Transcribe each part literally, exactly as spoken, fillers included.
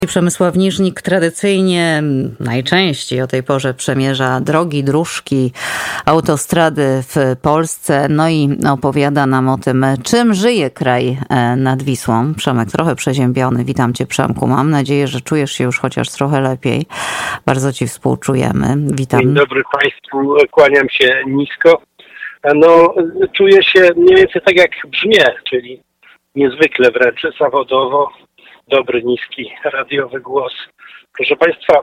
Przemysław Niżnik tradycyjnie, najczęściej o tej porze przemierza drogi, dróżki, autostrady w Polsce, no i opowiada nam o tym, czym żyje kraj nad Wisłą. Przemek trochę przeziębiony. Witam Cię, Przemku. Mam nadzieję, że czujesz się już chociaż trochę lepiej. Bardzo Ci współczujemy. Witam. Dzień dobry Państwu, kłaniam się nisko. No, czuję się mniej więcej tak jak brzmię, czyli niezwykle wręcz zawodowo. Dobry, niski, radiowy głos. Proszę Państwa,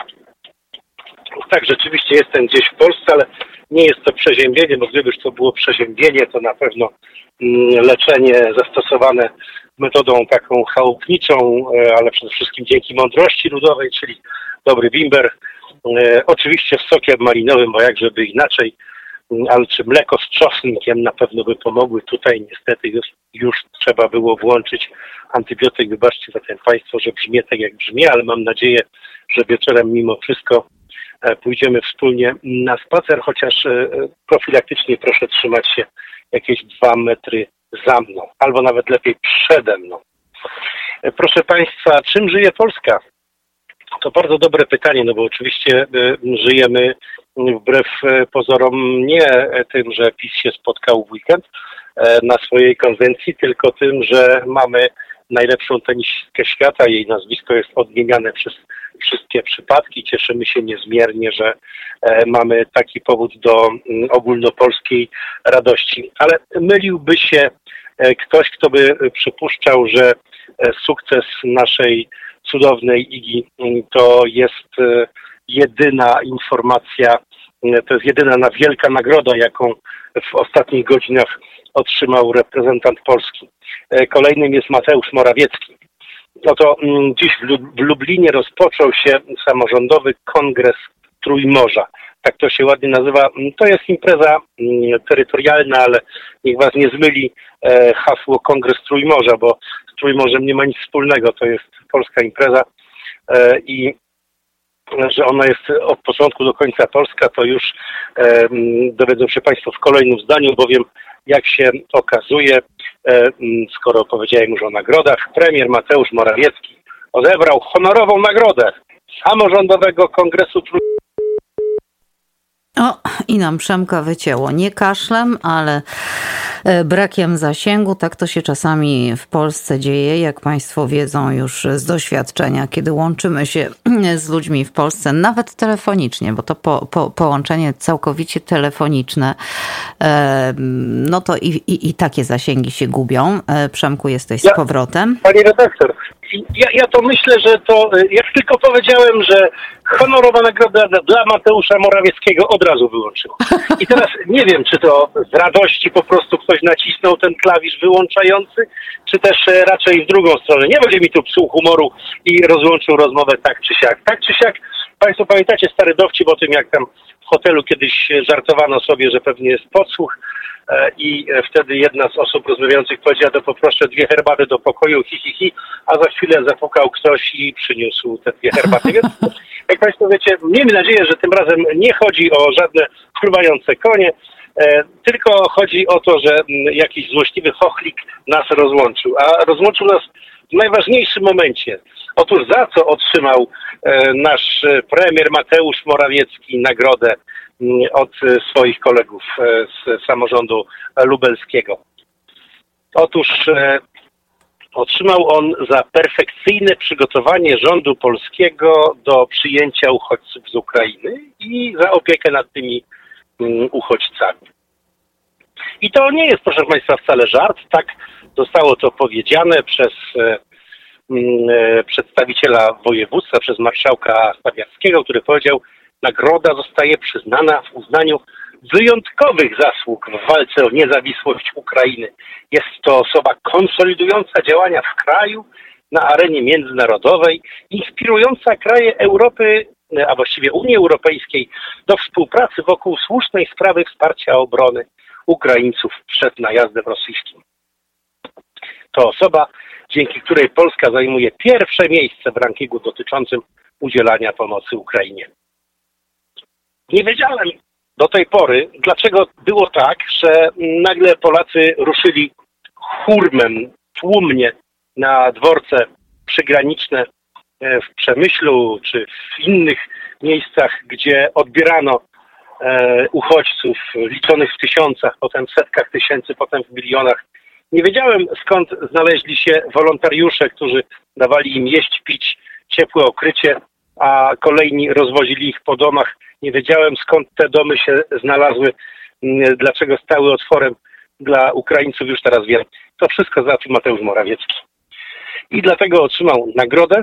tak, rzeczywiście jestem gdzieś w Polsce, ale nie jest to przeziębienie, bo gdybyż to było przeziębienie, to na pewno leczenie zastosowane metodą taką chałupniczą, ale przede wszystkim dzięki mądrości ludowej, czyli dobry bimber. Oczywiście z sokiem malinowym, bo jakżeby inaczej, ale czy mleko z czosnkiem na pewno by pomogły. Tutaj niestety już, już trzeba było włączyć antybiotyk. Wybaczcie zatem Państwo, że brzmię tak jak brzmi, ale mam nadzieję, że wieczorem mimo wszystko pójdziemy wspólnie na spacer, chociaż profilaktycznie proszę trzymać się jakieś dwa metry za mną, albo nawet lepiej przede mną. Proszę Państwa, czym żyje Polska? To bardzo dobre pytanie, no bo oczywiście żyjemy wbrew pozorom nie tym, że PiS się spotkał w weekend na swojej konwencji, tylko tym, że mamy najlepszą tenisistkę świata. Jej nazwisko jest odmieniane przez wszystkie przypadki. Cieszymy się niezmiernie, że mamy taki powód do ogólnopolskiej radości. Ale myliłby się ktoś, kto by przypuszczał, że sukces naszej cudownej Igi to jest jedyna informacja, to jest jedyna na wielka nagroda, jaką w ostatnich godzinach otrzymał reprezentant Polski. Kolejnym jest Mateusz Morawiecki. No to dziś w Lublinie rozpoczął się samorządowy kongres Trójmorza. Tak to się ładnie nazywa. To jest impreza terytorialna, ale niech was nie zmyli hasło Kongres Trójmorza, bo z Trójmorzem nie ma nic wspólnego. To jest polska impreza i że ona jest od początku do końca polska, to już dowiedzą się Państwo w kolejnym zdaniu, bowiem jak się okazuje, skoro powiedziałem już o nagrodach, premier Mateusz Morawiecki odebrał honorową nagrodę samorządowego kongresu Trójmorza. O, i nam Przemka wycięło. Nie kaszlem, ale brakiem zasięgu. Tak to się czasami w Polsce dzieje, jak Państwo wiedzą już z doświadczenia, kiedy łączymy się z ludźmi w Polsce, nawet telefonicznie, bo to po, po, połączenie całkowicie telefoniczne, no to i, i, i takie zasięgi się gubią. Przemku, jesteś ja, z powrotem. Pani redaktor, ja, ja to myślę, że to, jak tylko powiedziałem, że honorowa nagroda dla Mateusza Morawieckiego od razu wyłączyło. I teraz nie wiem, czy to z radości po prostu ktoś nacisnął ten klawisz wyłączający, czy też raczej w drugą stronę. Nie będzie mi tu psuł humoru i rozłączył rozmowę tak czy siak. Tak czy siak, Państwo pamiętacie stary dowcip o tym, jak tam w hotelu kiedyś żartowano sobie, że pewnie jest podsłuch i wtedy jedna z osób rozmawiających powiedziała, to poproszę dwie herbaty do pokoju, hi, hi, hi, a za chwilę zapukał ktoś i przyniósł te dwie herbaty. Więc jak Państwo wiecie, miejmy nadzieję, że tym razem nie chodzi o żadne fruwające konie, e, tylko chodzi o to, że jakiś złośliwy chochlik nas rozłączył. A rozłączył nas w najważniejszym momencie. Otóż za co otrzymał e, nasz premier Mateusz Morawiecki nagrodę m, od swoich kolegów e, z samorządu lubelskiego? Otóż e, otrzymał on za perfekcyjne przygotowanie rządu polskiego do przyjęcia uchodźców z Ukrainy i za opiekę nad tymi um, uchodźcami. I to nie jest, proszę Państwa, wcale żart. Tak zostało to powiedziane przez um, przedstawiciela województwa, przez marszałka Stawiarskiego, który powiedział, nagroda zostaje przyznana w uznaniu wyjątkowych zasług w walce o niezawisłość Ukrainy. Jest to osoba konsolidująca działania w kraju na arenie międzynarodowej, inspirująca kraje Europy, a właściwie Unii Europejskiej do współpracy wokół słusznej sprawy wsparcia obrony Ukraińców przed najazdem rosyjskim. To osoba, dzięki której Polska zajmuje pierwsze miejsce w rankingu dotyczącym udzielania pomocy Ukrainie. Nie wiedziałem do tej pory, dlaczego było tak, że nagle Polacy ruszyli hurmem, tłumnie na dworce przygraniczne w Przemyślu czy w innych miejscach, gdzie odbierano uchodźców liczonych w tysiącach, potem w setkach tysięcy, potem w milionach. Nie wiedziałem, skąd znaleźli się wolontariusze, którzy dawali im jeść, pić, ciepłe okrycie, a kolejni rozwozili ich po domach. Nie wiedziałem, skąd te domy się znalazły, dlaczego stały otworem dla Ukraińców, już teraz wiem. To wszystko załatwił Mateusz Morawiecki. I dlatego otrzymał nagrodę.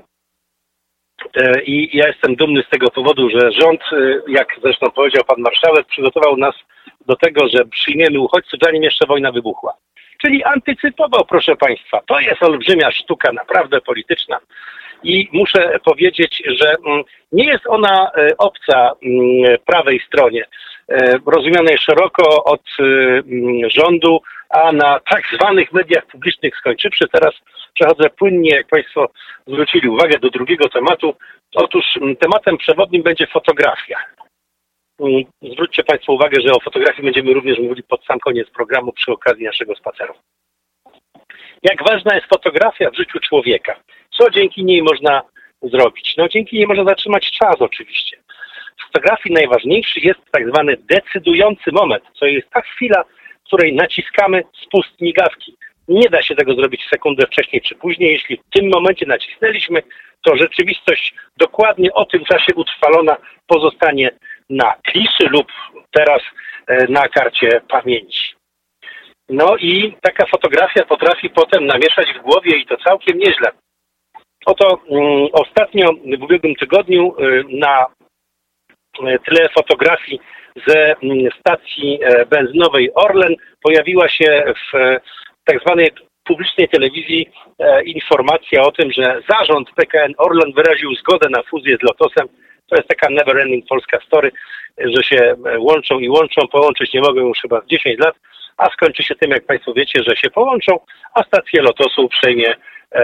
I ja jestem dumny z tego powodu, że rząd, jak zresztą powiedział pan marszałek, przygotował nas do tego, że przyjmiemy uchodźców, zanim jeszcze wojna wybuchła. Czyli antycypował, proszę państwa. To jest olbrzymia sztuka, naprawdę polityczna. I muszę powiedzieć, że nie jest ona obca prawej stronie, rozumianej szeroko od rządu, a na tak zwanych mediach publicznych skończywszy. Teraz przechodzę płynnie, jak państwo zwrócili uwagę, do drugiego tematu. Otóż tematem przewodnim będzie fotografia. Zwróćcie państwo uwagę, że o fotografii będziemy również mówili pod sam koniec programu przy okazji naszego spaceru. Jak ważna jest fotografia w życiu człowieka? Co dzięki niej można zrobić? No dzięki niej można zatrzymać czas oczywiście. W fotografii najważniejszy jest tak zwany decydujący moment, co jest ta chwila, w której naciskamy spust migawki. Nie da się tego zrobić sekundę wcześniej czy później. Jeśli w tym momencie nacisnęliśmy, to rzeczywistość dokładnie o tym czasie utrwalona pozostanie na kliszy lub teraz na karcie pamięci. No i taka fotografia potrafi potem namieszać w głowie i to całkiem nieźle. Oto um, ostatnio w ubiegłym tygodniu y, na tle fotografii ze um, stacji e, benzynowej Orlen pojawiła się w e, tak zwanej publicznej telewizji e, informacja o tym, że zarząd P K N Orlen wyraził zgodę na fuzję z Lotosem. To jest taka never ending polska story, że się łączą i łączą, połączyć nie mogą już chyba dziesięć lat, a skończy się tym, jak państwo wiecie, że się połączą, a stację Lotosu przejmie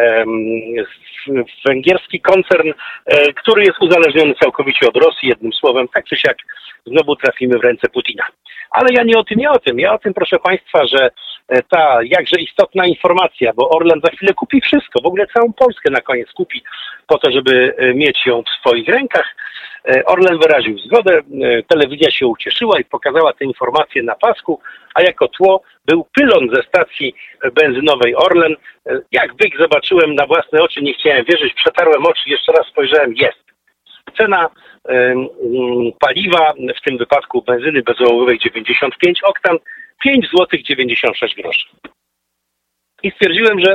węgierski koncern, który jest uzależniony całkowicie od Rosji, jednym słowem, tak czy siak znowu trafimy w ręce Putina. Ale ja nie o tym, nie o tym. Ja o tym, proszę państwa, że ta jakże istotna informacja, bo Orlen za chwilę kupi wszystko, w ogóle całą Polskę na koniec kupi po to, żeby mieć ją w swoich rękach. Orlen wyraził zgodę, telewizja się ucieszyła i pokazała tę informację na pasku, a jako tło był pylon ze stacji benzynowej Orlen. Jak byk zobaczyłem na własne oczy, nie chciałem wierzyć, przetarłem oczy, jeszcze raz spojrzałem, jest. Cena y, paliwa, w tym wypadku benzyny bezołowowej dziewięćdziesiąt pięć oktan, pięć złotych dziewięćdziesiąt sześć groszy. I stwierdziłem, że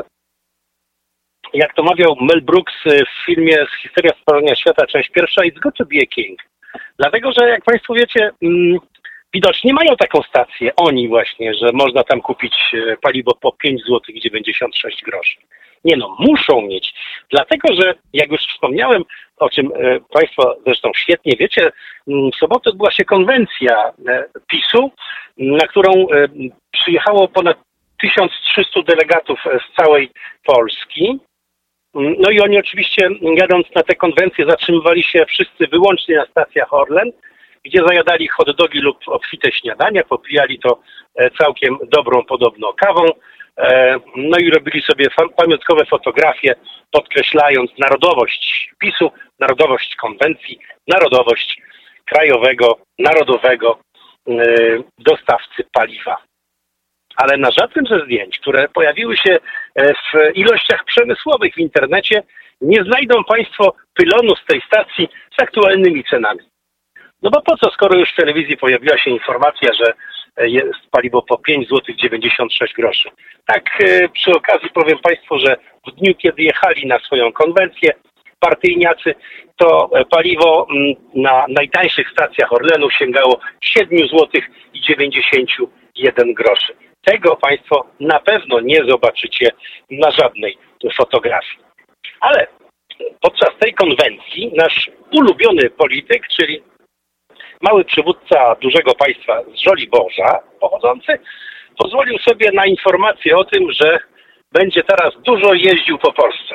jak to mawiał Mel Brooks w filmie Historia stworzenia świata, część pierwsza, it's got to be a king. Dlatego, że jak państwo wiecie, mm, widocznie mają taką stację, oni właśnie, że można tam kupić paliwo po pięć złotych dziewięćdziesiąt sześć groszy. Nie no, muszą mieć. Dlatego, że jak już wspomniałem, o czym e, państwo zresztą świetnie wiecie, m, w sobotę odbyła się konwencja e, PiSu, na którą e, przyjechało ponad tysiąc trzysta delegatów z całej Polski. No i oni oczywiście, jadąc na tę konwencję, zatrzymywali się wszyscy wyłącznie na stacjach Orlen, gdzie zajadali hot dogi lub obfite śniadania, popijali to całkiem dobrą podobno kawą, no i robili sobie pamiątkowe fotografie, podkreślając narodowość PiSu, narodowość konwencji, narodowość krajowego, narodowego dostawcy paliwa. Ale na żadnym ze zdjęć, które pojawiły się w ilościach przemysłowych w internecie, nie znajdą państwo pylonu z tej stacji z aktualnymi cenami. No bo po co, skoro już w telewizji pojawiła się informacja, że jest paliwo po pięć złotych dziewięćdziesiąt sześć groszy. Tak przy okazji powiem państwu, że w dniu, kiedy jechali na swoją konwencję partyjniacy, to paliwo na najtańszych stacjach Orlenu sięgało siedem złotych dziewięćdziesiąt jeden groszy. Tego państwo na pewno nie zobaczycie na żadnej fotografii. Ale podczas tej konwencji nasz ulubiony polityk, czyli mały przywódca dużego państwa z Żoliborza pochodzący, pozwolił sobie na informację o tym, że będzie teraz dużo jeździł po Polsce.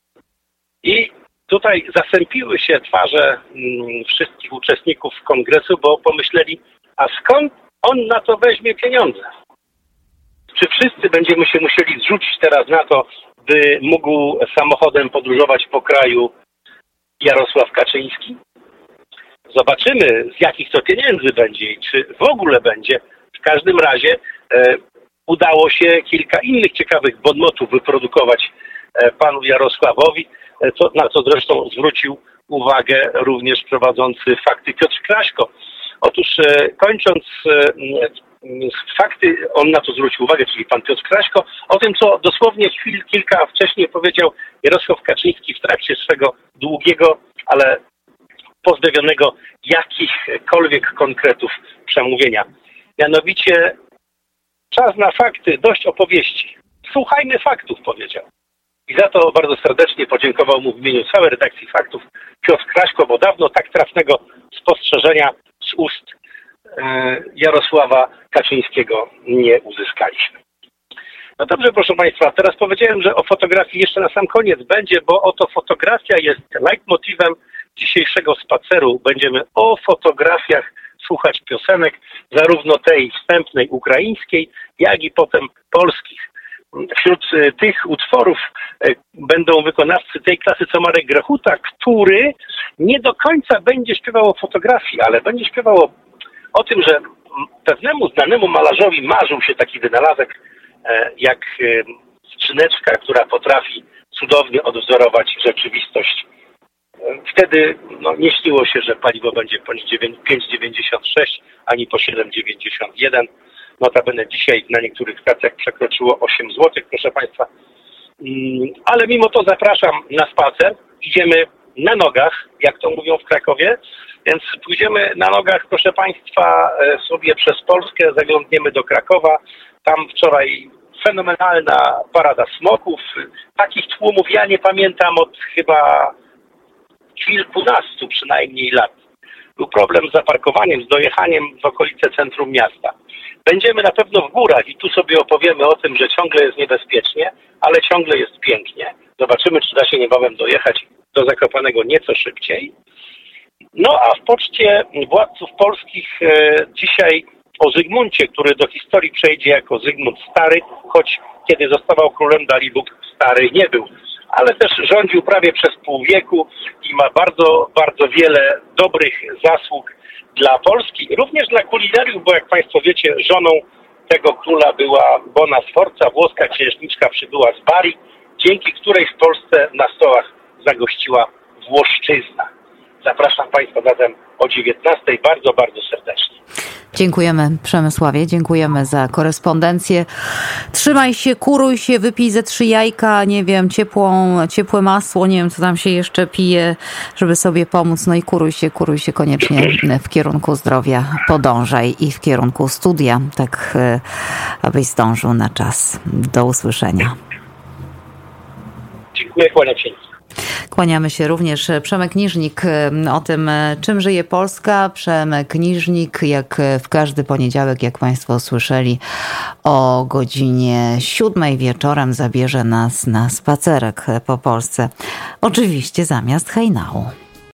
I tutaj zasępiły się twarze mm, wszystkich uczestników kongresu, bo pomyśleli, a skąd on na to weźmie pieniądze? Czy wszyscy będziemy się musieli zrzucić teraz na to, by mógł samochodem podróżować po kraju, Jarosław Kaczyński? Zobaczymy, z jakich to pieniędzy będzie i czy w ogóle będzie. W każdym razie e, udało się kilka innych ciekawych bonmotów wyprodukować e, panu Jarosławowi, e, co, na co zresztą zwrócił uwagę również prowadzący Fakty Piotr Kraśko. Otóż e, kończąc e, fakty, on na to zwrócił uwagę, czyli pan Piotr Kraśko, o tym, co dosłownie chwil kilka wcześniej powiedział Jarosław Kaczyński w trakcie swego długiego, ale pozbawionego jakichkolwiek konkretów przemówienia. Mianowicie czas na fakty, dość opowieści. Słuchajmy faktów, powiedział. I za to bardzo serdecznie podziękował mu w imieniu całej redakcji Faktów Piotr Kraśko, bo dawno tak trafnego spostrzeżenia z ust e, Jarosława Kaczyńskiego nie uzyskaliśmy. No dobrze, proszę Państwa, teraz powiedziałem, że o fotografii jeszcze na sam koniec będzie, bo oto fotografia jest leitmotivem dzisiejszego spaceru. Będziemy o fotografiach słuchać piosenek, zarówno tej wstępnej ukraińskiej, jak i potem polskich. Wśród tych utworów będą wykonawcy tej klasy co Marek Grechuta, który nie do końca będzie śpiewał o fotografii, ale będzie śpiewał o, o tym, że pewnemu znanemu malarzowi marzył się taki wynalazek jak skrzyneczka, która potrafi cudownie odwzorować rzeczywistość. Wtedy no, nie śniło się, że paliwo będzie po pięć dziewięćdziesiąt sześć ani po siedem dziewięćdziesiąt jeden. Notabene dzisiaj na niektórych stacjach przekroczyło osiem złotych, proszę Państwa. Ale mimo to zapraszam na spacer. Idziemy na nogach, jak to mówią w Krakowie. Więc pójdziemy na nogach, proszę Państwa, sobie przez Polskę, zaglądniemy do Krakowa. Tam wczoraj fenomenalna parada smoków. Takich tłumów ja nie pamiętam od chyba kilkunastu przynajmniej lat. Był problem z zaparkowaniem, z dojechaniem w okolice centrum miasta. Będziemy na pewno w górach i tu sobie opowiemy o tym, że ciągle jest niebezpiecznie, ale ciągle jest pięknie. Zobaczymy, czy da się niebawem dojechać do Zakopanego nieco szybciej. No a w poczcie władców polskich e, dzisiaj o Zygmuncie, który do historii przejdzie jako Zygmunt Stary, choć kiedy zostawał królem Dalibóg stary nie był, ale też rządził prawie przez pół wieku i ma bardzo, bardzo wiele dobrych zasług dla Polski, również dla kulinariów, bo jak Państwo wiecie, żoną tego króla była Bona Sforza, włoska księżniczka przybyła z Bari, dzięki której w Polsce na stołach zagościła włoszczyzna. Zapraszam Państwa zatem o dziewiętnastej bardzo, bardzo serdecznie. Dziękujemy Przemysławie, dziękujemy za korespondencję. Trzymaj się, kuruj się, wypij ze trzy jajka, nie wiem, ciepłą, ciepłe masło, nie wiem co tam się jeszcze pije, żeby sobie pomóc. No i kuruj się, kuruj się koniecznie w kierunku zdrowia, podążaj i w kierunku studia, tak abyś zdążył na czas. Do usłyszenia. Dziękuję, kłaniam się. Kłaniamy się również. Przemek Niżnik o tym, czym żyje Polska. Przemek Niżnik, jak w każdy poniedziałek, jak Państwo słyszeli, o godzinie siódmej wieczorem zabierze nas na spacerek po Polsce. Oczywiście zamiast hejnału.